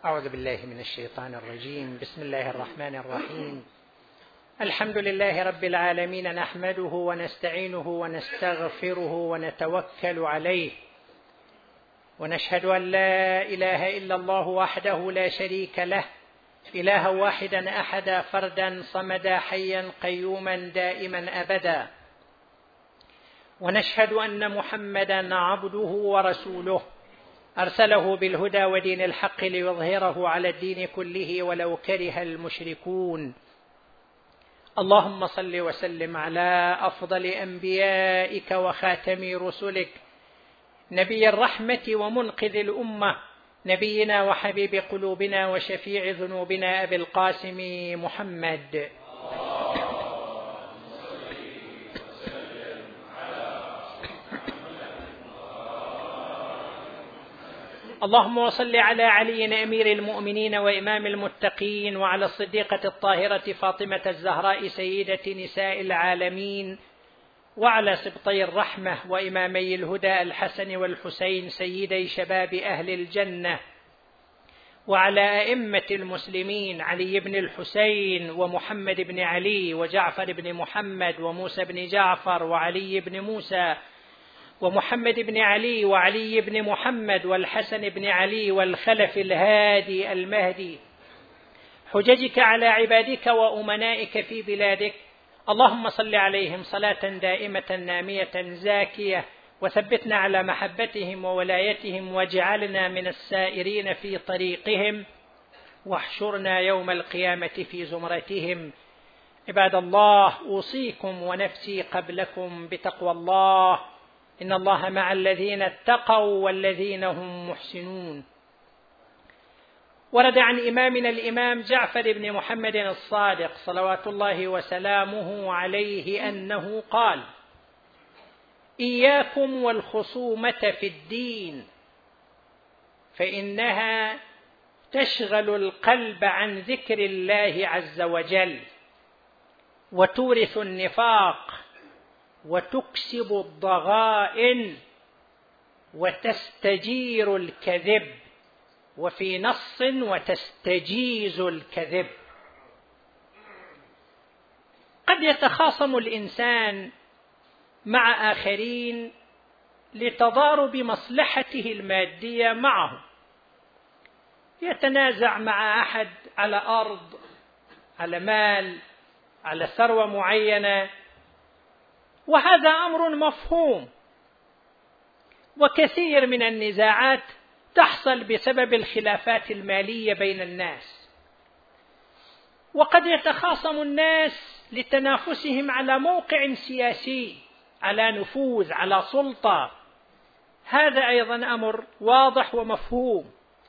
أعوذ بالله من الشيطان الرجيم. بسم الله الرحمن الرحيم. الحمد لله رب العالمين، نحمده ونستعينه ونستغفره ونتوكل عليه، ونشهد أن لا إله إلا الله وحده لا شريك له، إلها واحدا أحدا فردا صمدا حيا قيوما دائما أبدا، ونشهد أن محمدا عبده ورسوله أرسله بالهدى ودين الحق ليظهره على الدين كله ولو كره المشركون. اللهم صل وسلم على أفضل أنبيائك وخاتم رسلك، نبي الرحمة ومنقذ الأمة، نبينا وحبيب قلوبنا وشفيع ذنوبنا أبي القاسم محمد. اللهم وصل على علي أمير المؤمنين وإمام المتقين، وعلى الصديقة الطاهرة فاطمة الزهراء سيدة نساء العالمين، وعلى سبطي الرحمة وإمامي الهدى الحسن والحسين سيدي شباب أهل الجنة، وعلى أئمة المسلمين علي بن الحسين ومحمد بن علي وجعفر بن محمد وموسى بن جعفر وعلي بن موسى ومحمد بن علي وعلي بن محمد والحسن بن علي والخلف الهادي المهدي، حججك على عبادك وأمنائك في بلادك. اللهم صل عليهم صلاة دائمة نامية زاكية، وثبتنا على محبتهم وولايتهم، واجعلنا من السائرين في طريقهم، واحشرنا يوم القيامة في زمرتهم. عباد الله، أوصيكم ونفسي قبلكم بتقوى الله، إن الله مع الذين اتقوا والذين هم محسنون. ورد عن إمامنا الإمام جعفر بن محمد الصادق صلوات الله وسلامه عليه أنه قال: إياكم والخصومة في الدين، فإنها تشغل القلب عن ذكر الله عز وجل، وتورث النفاق، وتكسب الضغائن، وتستجير الكذب، وفي نص وتستجيز الكذب. قد يتخاصم الإنسان مع آخرين لتضارب مصلحته المادية معه، يتنازع مع أحد على أرض، على مال، على ثروة معينة، وهذا أمر مفهوم. وكثير من النزاعات تحصل بسبب الخلافات المالية بين الناس، وقد يتخاصم الناس لتنافسهم على موقع سياسي، على نفوذ، على سلطة. هذا أيضا أمر واضح ومفهوم.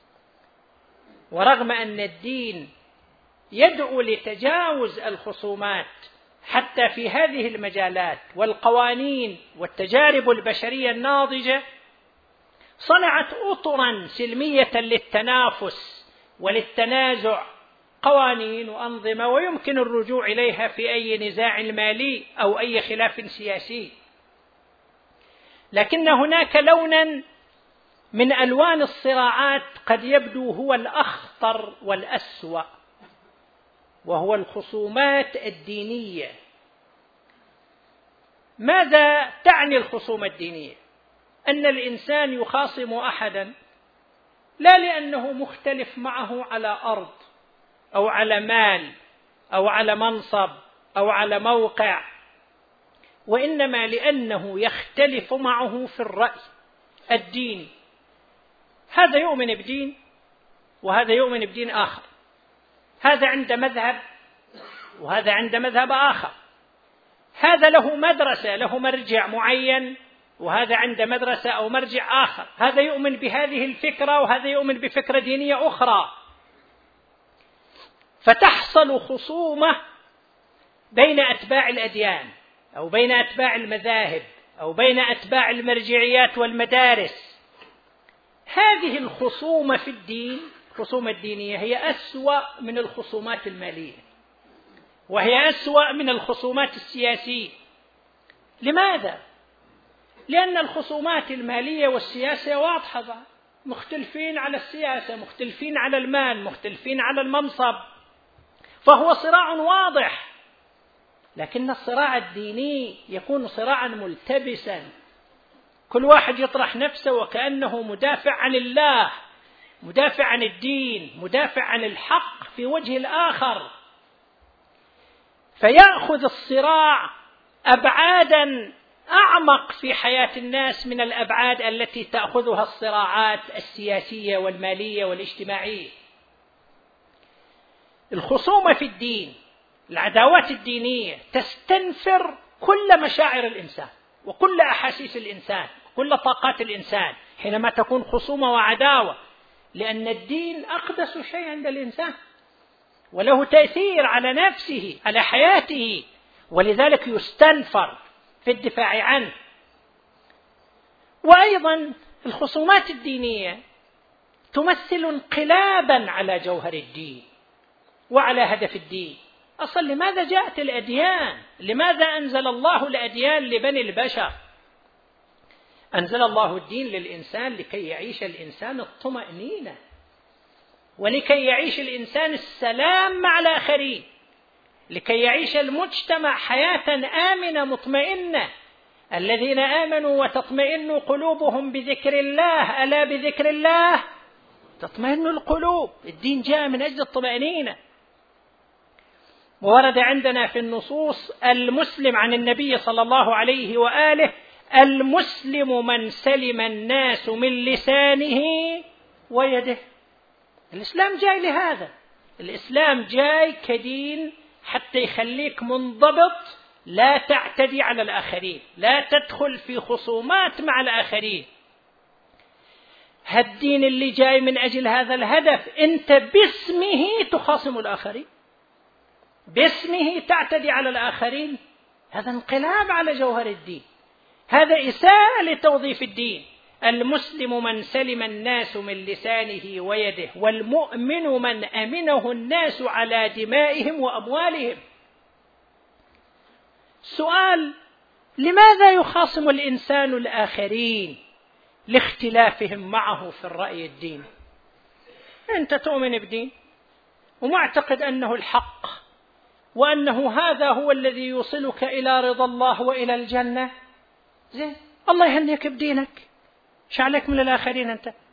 ورغم أن الدين يدعو لتجاوز الخصومات حتى في هذه المجالات، والقوانين والتجارب البشرية الناضجة صنعت أطرا سلمية للتنافس وللتنازع، قوانين وأنظمة، ويمكن الرجوع إليها في أي نزاع مالي أو أي خلاف سياسي. لكن هناك لونا من ألوان الصراعات قد يبدو هو الأخطر والأسوأ، وهو الخصومات الدينية. ماذا تعني الخصومة الدينية؟ أن الإنسان يخاصم أحدا لا لأنه مختلف معه على أرض أو على مال أو على منصب أو على موقع، وإنما لأنه يختلف معه في الرأي الديني. هذا يؤمن بدين وهذا يؤمن بدين آخر، هذا عند مذهب وهذا عند مذهب آخر، هذا له مدرسة، له مرجع معين، وهذا عند مدرسة أو مرجع آخر، هذا يؤمن بهذه الفكرة وهذا يؤمن بفكرة دينية أخرى. فتحصل خصومة بين أتباع الأديان، أو بين أتباع المذاهب، أو بين أتباع المرجعيات والمدارس. هذه الخصومة في الدين، الخصومة الدينية، هي أسوأ من الخصومات المالية، وهي أسوأ من الخصومات السياسية. لماذا؟ لأن الخصومات المالية والسياسية واضحة، مختلفين على السياسة، مختلفين على المال، مختلفين على المنصب، فهو صراع واضح. لكن الصراع الديني يكون صراعا ملتبسا، كل واحد يطرح نفسه وكأنه مدافع عن الله، مدافع عن الدين، مدافع عن الحق في وجه الآخر، فيأخذ الصراع أبعادا أعمق في حياة الناس من الأبعاد التي تأخذها الصراعات السياسية والمالية والاجتماعية. الخصومة في الدين، العداوات الدينية تستنفر كل مشاعر الإنسان وكل أحاسيس الإنسان، كل طاقات الإنسان حينما تكون خصومة وعداوة، لأن الدين أقدس شيء عند الإنسان وله تأثير على نفسه، على حياته، ولذلك يستنفر في الدفاع عنه. وأيضا الخصومات الدينية تمثل انقلابا على جوهر الدين وعلى هدف الدين. أصلا لماذا جاءت الأديان؟ لماذا أنزل الله الأديان لبني البشر؟ أنزل الله الدين للإنسان لكي يعيش الإنسان الطمأنينة، ولكي يعيش الإنسان السلام مع الآخرين، لكي يعيش المجتمع حياة آمنة مطمئنة. الذين آمنوا وتطمئن قلوبهم بذكر الله، ألا بذكر الله تطمئن القلوب. الدين جاء من أجل الطمأنينة. وورد عندنا في النصوص المسلم عن النبي صلى الله عليه وآله: المسلم من سلم الناس من لسانه ويده. الإسلام جاي لهذا، الإسلام جاي كدين حتى يخليك منضبط، لا تعتدي على الآخرين، لا تدخل في خصومات مع الآخرين. هالدين اللي جاي من أجل هذا الهدف. أنت باسمه تخاصم الآخرين، باسمه تعتدي على الآخرين، هذا انقلاب على جوهر الدين، هذا إساءة لتوظيف الدين. المسلم من سلم الناس من لسانه ويده، والمؤمن من أمنه الناس على دمائهم وأموالهم. سؤال: لماذا يخاصم الإنسان الآخرين؟ لاختلافهم معه في الرأي الديني. أنت تؤمن بدين ومعتقد أنه الحق وأنه هذا هو الذي يوصلك إلى رضا الله وإلى الجنة، زين، الله يهنيك بدينك، شو عليك من الآخرين؟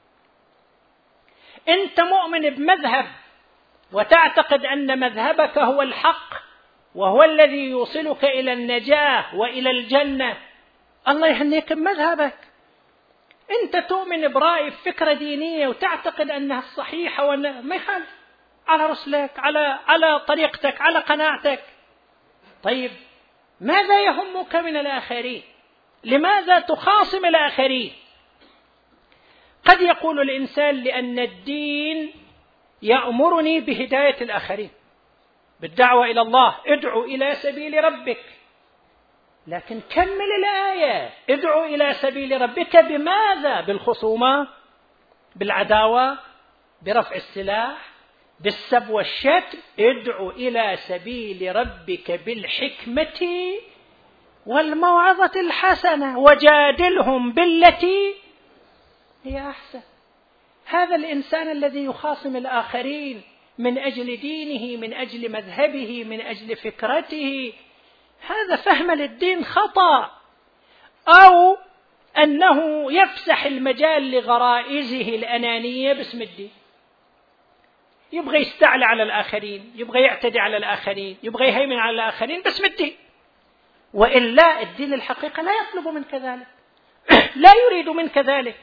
أنت مؤمن بمذهب وتعتقد أن مذهبك هو الحق وهو الذي يوصلك إلى النجاة وإلى الجنة، الله يهنيك بمذهبك. أنت تؤمن برأي فكرة دينية وتعتقد أنها الصحيحة وأنها ما يخالف، على رسلك، على طريقتك، على قناعتك. طيب ماذا يهمك من الآخرين؟ لماذا تخاصم الآخرين؟ قد يقول الإنسان: لأن الدين يأمرني بهداية الآخرين، بالدعوة إلى الله، ادعو إلى سبيل ربك. لكن كمل الآية: ادعو إلى سبيل ربك بماذا؟ بالخصومة، بالعداوة، برفع السلاح، بالسب والشتم. ادعو إلى سبيل ربك بالحكمة والموعظة الحسنة وجادلهم بالتي هي أحسن. هذا الإنسان الذي يخاصم الآخرين من أجل دينه، من أجل مذهبه، من أجل فكرته، هذا فهم للدين خطأ، أو أنه يفسح المجال لغرائزه الأنانية باسم الدين. يبغى يستعلى على الآخرين، يبغى يعتدي على الآخرين، يبغى يهيمن على الآخرين باسم الدين. وإلا الدين الحقيقة لا يطلب منك ذلك، لا يريد منك ذلك.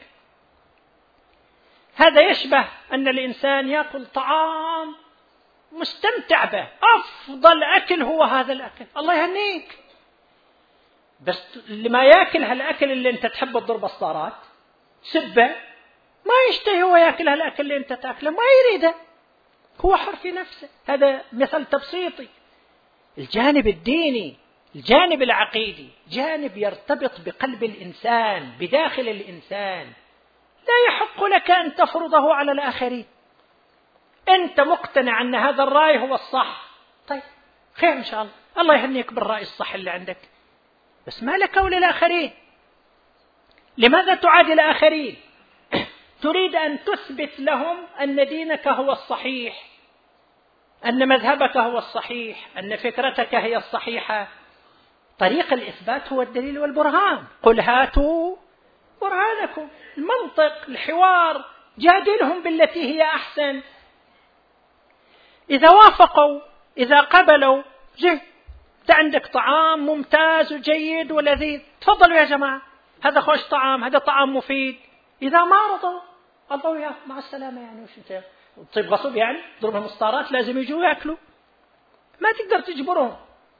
هذا يشبه أن الإنسان يأكل طعام مستمتع به، أفضل أكل هو هذا الأكل، الله يهنيك، بس اللي ما يأكل هالأكل اللي أنت تحب تضرب الصارات سبه، ما يشتهي هو يأكل هالأكل اللي أنت تأكله، ما يريده، هو حر في نفسه. هذا مثل تبسيطي. الجانب الديني، الجانب العقيدي، جانب يرتبط بقلب الإنسان، بداخل الإنسان، لا يحق لك أن تفرضه على الآخرين. أنت مقتنع أن هذا الرأي هو الصح، طيب خير إن شاء الله، الله يهنيك بالرأي الصح اللي عندك، بس ما لك وللآخرين. لماذا تعادي الآخرين؟ تريد أن تثبت لهم أن دينك هو الصحيح، أن مذهبك هو الصحيح، أن فكرتك هي الصحيحة. طريق الإثبات هو الدليل والبرهان. قل هاتوا برهانكم، المنطق، الحوار، جادلهم بالتي هي أحسن. إذا وافقوا، إذا قبلوا، زين، أنت عندك طعام ممتاز وجيد ولذيذ، تفضلوا يا جماعة، هذا خوش طعام، هذا طعام مفيد. إذا ما رضوا، الله وياه مع السلامة. يعني وش انت طيب غصب؟ يعني ضربهم مسطرات لازم يجوا يأكلوا، ما تقدر تجبرهم.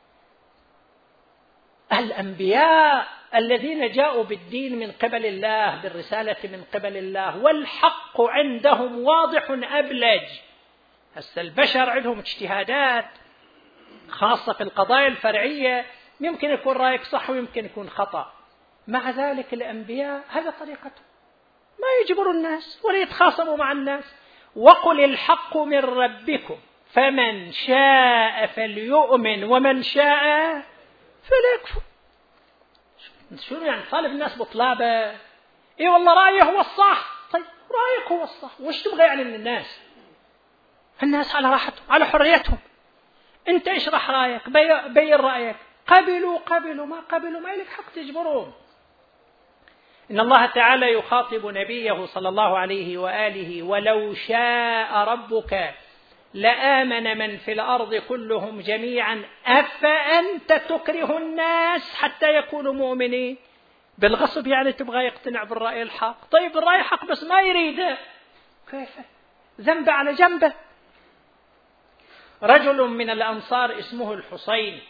الأنبياء الذين جاءوا بالدين من قبل الله، بالرسالة من قبل الله، والحق عندهم واضح أبلج. هسه البشر عندهم اجتهادات خاصة في القضايا الفرعية، يمكن يكون رأيك صح ويمكن يكون خطأ. مع ذلك الأنبياء هذا طريقتهم، ما يجبروا الناس ولا يتخاصموا مع الناس. وقل الحق من ربكم فمن شاء فليؤمن ومن شاء فليكفر. شو يعني طالب الناس بطلابه؟ اي والله رأيه هو الصح. طيب رأيك هو الصح، وش تبغى يعني من الناس؟ الناس على راحتهم، على حريتهم. انت اشرح رأيك، بين رأيك، قبلوا ما قبلوا ما لك حق تجبرهم. إن الله تعالى يخاطب نبيه صلى الله عليه وآله: ولو شاء ربك لآمن من في الأرض كلهم جميعا أفأنت تكره الناس حتى يكونوا مؤمنين. بالغصب يعني تبغى يقتنع بالرأي الحق. طيب الرأي حق بس ما يريده، كيف؟ ذنب على جنبه. رجل من الأنصار اسمه الحسين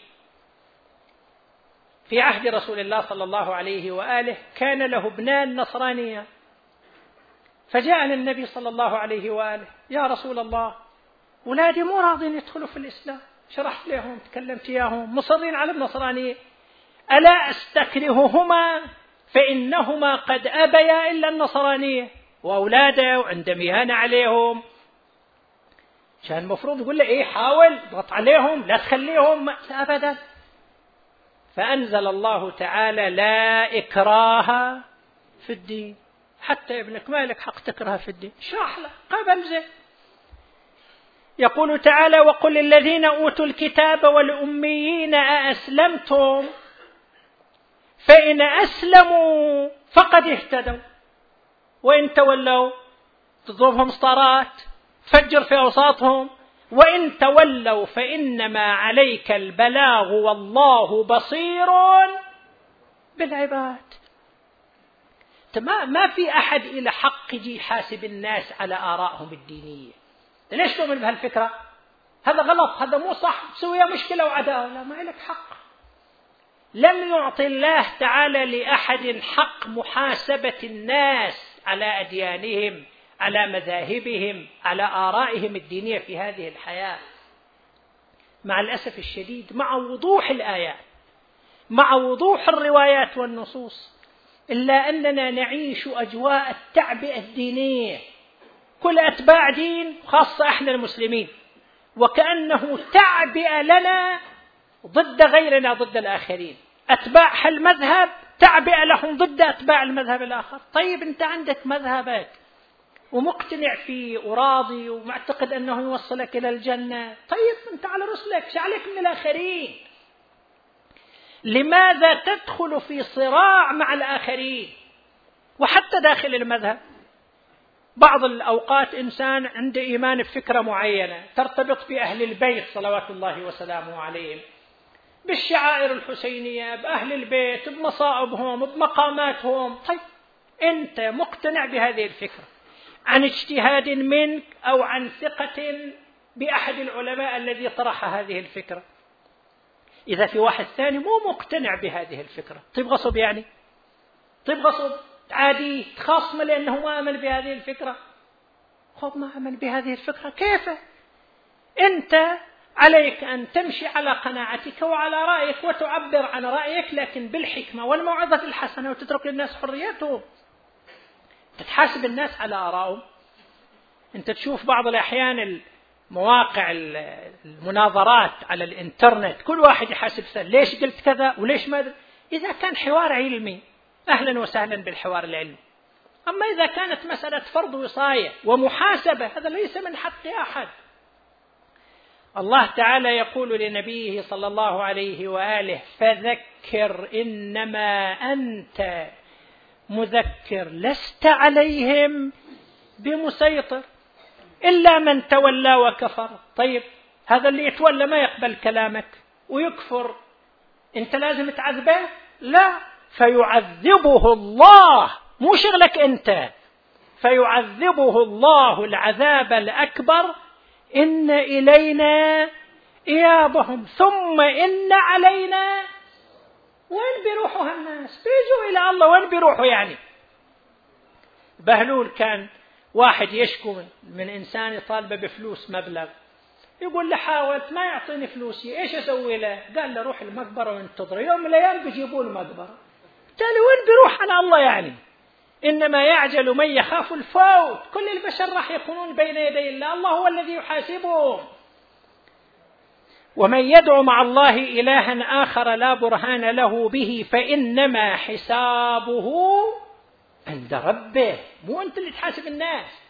في عهد رسول الله صلى الله عليه وآله كان له ابنان نصرانية، فجاء النبي صلى الله عليه وآله: يا رسول الله، أولادي مو راضين يدخلوا في الإسلام، شرحت لهم، تكلمت إياهم، مصرين على النصرانية، ألا أستكرههما فإنهما قد أبيا إلا النصرانية، وأولاده وعندهم إهانة عليهم. كان المفروض يقول له إيه، حاول ضغط عليهم، لا تخليهم أبدا. فأنزل الله تعالى: لا إكراه في الدين. حتى ابنك ما لك حق تكره في الدين، شرح له قبل زين. يقول تعالى: وقل للذين أوتوا الكتاب والأميين أأسلمتم؟ فإن أسلموا فقد اهتدوا، وإن تولوا تضربهم سطرات، فجر في أوساطهم، وإن تولوا فإنما عليك البلاغ والله بصير بالعباد. ما في أحد إلى حق يجي يحاسب الناس على آرائهم الدينية. ليش تؤمن بهالفكرة؟ هذا غلط، هذا مو صح، تسويها مشكلة وعداوة. لا، ما لك حق. لم يعطي الله تعالى لأحد حق محاسبة الناس على أديانهم، على مذاهبهم، على آرائهم الدينية في هذه الحياة. مع الأسف الشديد، مع وضوح الآيات، مع وضوح الروايات والنصوص، إلا أننا نعيش أجواء التعبئة الدينية. كل أتباع دين، خاصة إحنا المسلمين، وكأنه تعبئة لنا ضد غيرنا، ضد الآخرين. أتباع المذهب تعبئة لهم ضد أتباع المذهب الآخر. طيب أنت عندك مذهبك ومقتنع فيه وراضي ومعتقد أنه يوصلك إلى الجنة، طيب أنت على رسلك، شعلك من الآخرين. لماذا تدخل في صراع مع الآخرين؟ وحتى داخل المذهب بعض الأوقات إنسان عنده إيمان بفكرة معينة ترتبط بأهل البيت صلوات الله وسلامه عليهم، بالشعائر الحسينية، بأهل البيت، بمصائبهم، بمقاماتهم. طيب أنت مقتنع بهذه الفكرة عن اجتهاد منك أو عن ثقة بأحد العلماء الذي طرح هذه الفكرة. إذا في واحد ثاني مو مقتنع بهذه الفكرة، طيب غصب يعني، طيب غصب عادي تخاصمه لأنه ما آمن بهذه الفكرة. خب ما آمن بهذه الفكرة كيف؟ أنت عليك أن تمشي على قناعتك وعلى رأيك وتعبر عن رأيك، لكن بالحكمة والموعظة الحسنة، وتترك للناس حريتهم. تتحاسب الناس على آرائهم. أنت تشوف بعض الأحيان مواقع المناظرات على الإنترنت، كل واحد يحاسب سأل ليش قلت كذا وليش ما. إذا كان حوار علمي أهلا وسهلا بالحوار العلمي، أما إذا كانت مسألة فرض وصاية ومحاسبة هذا ليس من حق أحد. الله تعالى يقول لنبيه صلى الله عليه وآله: فذكر إنما أنت مذكر لست عليهم بمسيطر إلا من تولى وكفر. طيب هذا اللي يتولى ما يقبل كلامك ويكفر، أنت لازم تعذبه؟ لا، فيعذبه الله، مو شغلك أنت، فيعذبه الله العذاب الأكبر. إن إلينا إيابهم ثم إن علينا. وين بيروحوا هالناس؟ بيجوا إلى الله، وين بيروحوا يعني؟ بهلول كان واحد يشكو من إنسان يطالبه بفلوس مبلغ، يقول له حاولت ما يعطيني فلوسي، إيش أسوي له؟ قال له روح المقبرة وانتظر، يوم من الأيام بيجيبوا المقبرة. بالتالي وين بيروح على الله يعني؟ إنما يعجل من يخاف الفوت. كل البشر راح يكونون بين يدي الله، الله هو الذي يحاسبهم. ومن يدعو مع الله إلها آخر لا برهان له به فإنما حسابه عند ربه. مو أنت اللي تحاسب الناس.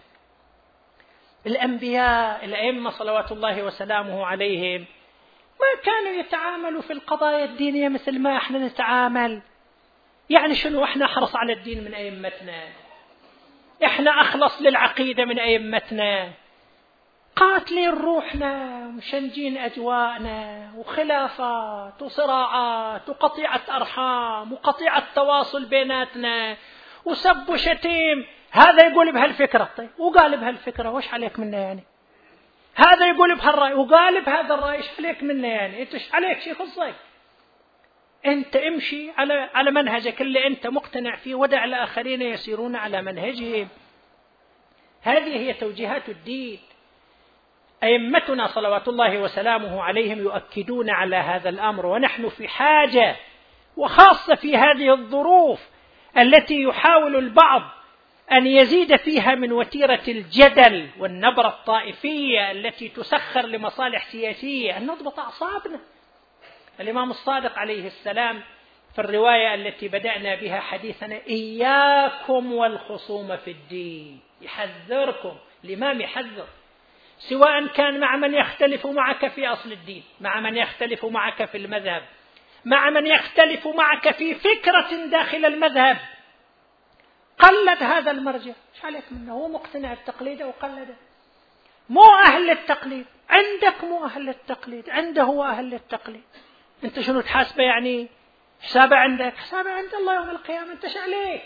الأنبياء الأئمة صلوات الله وسلامه عليهم ما كانوا يتعاملوا في القضايا الدينية مثل ما احنا نتعامل. يعني شنو؟ احنا أحرص على الدين من أئمتنا، احنا أخلص للعقيدة من أئمتنا، قاتلين روحنا ومشنجين أجواءنا وخلافات وصراعات وقطيعة أرحام وقطيعة تواصل بيناتنا وسب وشتيم. هذا يقول بهالفكرة، طيب وقال بهالفكرة، وش عليك منه يعني؟ هذا يقول بهالرأي وقال بهذا الرأي، ايش عليك منه يعني؟ انت ايش عليك؟ شيء خصك انت، امشي على منهجك اللي انت مقتنع فيه، ودع الآخرين يسيرون على منهجهم. هذه هي توجيهات الدين. أئمتنا صلوات الله وسلامه عليهم يؤكدون على هذا الأمر، ونحن في حاجة، وخاصة في هذه الظروف التي يحاول البعض أن يزيد فيها من وتيرة الجدل والنبرة الطائفية التي تسخر لمصالح سياسية، أن نضبط أعصابنا. الإمام الصادق عليه السلام في الرواية التي بدأنا بها حديثنا: إياكم والخصوم في الدين. يحذركم، الإمام يحذر، سواء كان مع من يختلف معك في أصل الدين، مع من يختلف معك في المذهب، مع من يختلف معك في فكرة داخل المذهب. قلد هذا المرجع، ايش عليك منه؟ هو مقتنع بتقليده وقلده. مو أهل التقليد عندك، مو أهل التقليد عنده، هو أهل التقليد. انت شنو تحاسبه يعني؟ حسابه عندك، حسابه عند الله يوم القيامة. انت ايش عليك؟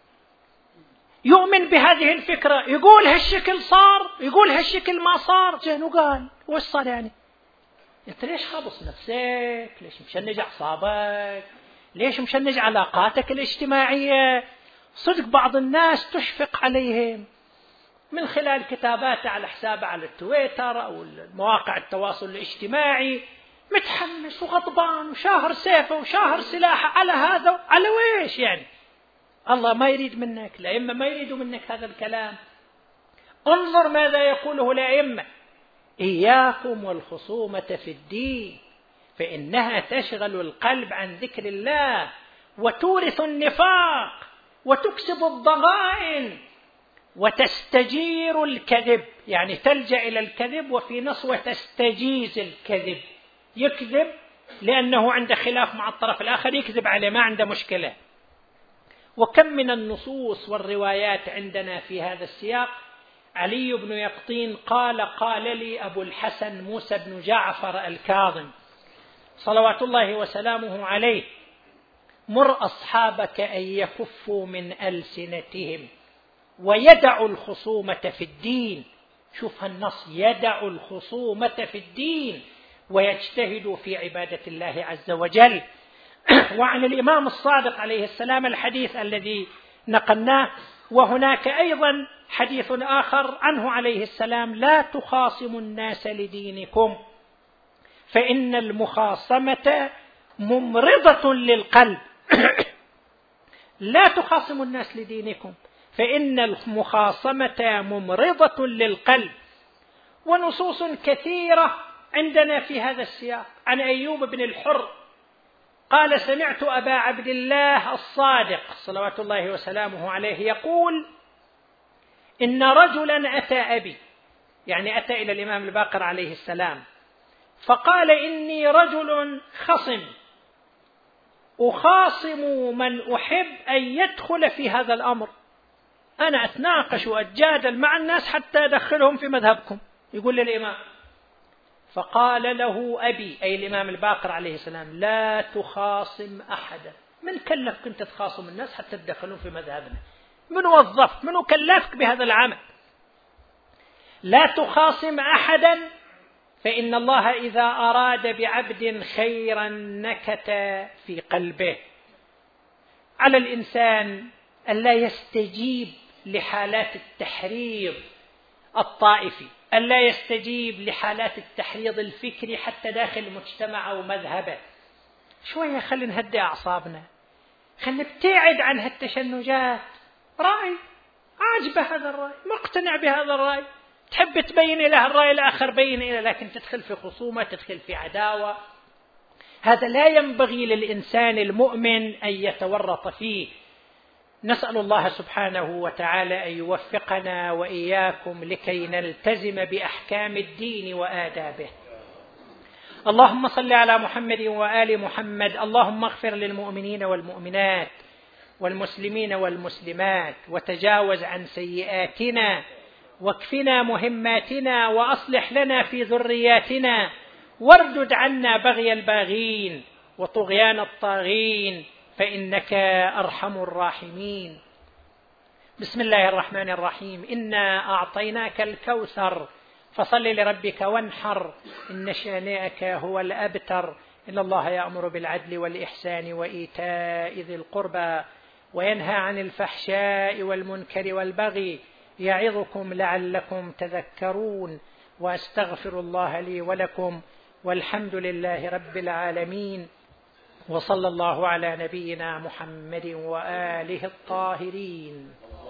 يؤمن بهذه الفكرة، يقول هالشكل صار، يقول هالشكل ما صار، زين وقال وش صار يعني؟ انت ليش خابص نفسك؟ ليش مشنج أعصابك؟ ليش مشنج علاقاتك الاجتماعية؟ صدق بعض الناس تشفق عليهم من خلال كتاباته على حسابه على التويتر أو مواقع التواصل الاجتماعي، متحمس وغضبان وشاهر سيفه وشاهر سلاحه على هذا، على ويش يعني؟ الله ما يريد منك، الأئمة ما يريدوا منك هذا الكلام. انظر ماذا يقوله الأئمة: إياكم والخصومة في الدين فإنها تشغل القلب عن ذكر الله وتورث النفاق وتكسب الضغائن وتستجير الكذب. يعني تلجأ إلى الكذب، وفي نصوة تستجيز الكذب، يكذب لأنه عنده خلاف مع الطرف الآخر، يكذب عليه، ما عنده مشكلة. وكم من النصوص والروايات عندنا في هذا السياق. علي بن يقطين قال لي أبو الحسن موسى بن جعفر الكاظم صلوات الله وسلامه عليه: مر أصحابك أن يكفوا من ألسنتهم ويدعوا الخصومة في الدين. شوف هالنص: يدعوا الخصومة في الدين ويجتهدوا في عبادة الله عز وجل. وعن الإمام الصادق عليه السلام الحديث الذي نقلناه، وهناك أيضا حديث آخر عنه عليه السلام: لا تخاصموا الناس لدينكم فإن المخاصمة ممرضة للقلب. لا تخاصموا الناس لدينكم فإن المخاصمة ممرضة للقلب. ونصوص كثيرة عندنا في هذا السياق. عن أيوب بن الحر قال: سمعت أبا عبد الله الصادق صلوات الله وسلامه عليه يقول: إن رجلا أتى أبي، يعني أتى إلى الإمام الباقر عليه السلام، فقال: إني رجل خصم أخاصم من أحب أن يدخل في هذا الأمر، أنا أتناقش وأتجادل مع الناس حتى أدخلهم في مذهبكم. يقول للإمام، فقال له أبي أي الإمام الباقر عليه السلام: لا تخاصم أحدا. من كلفك أنت تخاصم الناس حتى تدخلون في مذهبنا؟ من وظفك؟ من كلفك بهذا العمل؟ لا تخاصم أحدا، فإن الله إذا أراد بعبد خيرا نكت في قلبه. على الإنسان ألا يستجيب لحالات التحريض الطائفي، ألا يستجيب لحالات التحريض الفكري حتى داخل المجتمع أو مذهبه. شوية خلي نهدي أعصابنا، خلي نبتعد عن هالتشنجات. رأي عاجبه هذا الرأي، مقتنع بهذا الرأي، تحب تبين له الرأي الآخر بين له، لكن تدخل في خصومة، تدخل في عداوة. هذا لا ينبغي للإنسان المؤمن أن يتورط فيه. نسأل الله سبحانه وتعالى أن يوفقنا وإياكم لكي نلتزم بأحكام الدين وآدابه. اللهم صل على محمد وآل محمد. اللهم اغفر للمؤمنين والمؤمنات والمسلمين والمسلمات، وتجاوز عن سيئاتنا، واكفنا مهماتنا، وأصلح لنا في ذرياتنا، واردد عنا بغي الباغين وطغيان الطاغين، فإنك أرحم الراحمين. بسم الله الرحمن الرحيم. إنا أعطيناك الكوثر فصل لربك وانحر، إن شانئك هو الأبتر. إن الله يأمر بالعدل والإحسان وإيتاء ذي القربى وينهى عن الفحشاء والمنكر والبغي، يعظكم لعلكم تذكرون. وأستغفر الله لي ولكم، والحمد لله رب العالمين، وصلى الله على نبينا محمد وآله الطاهرين.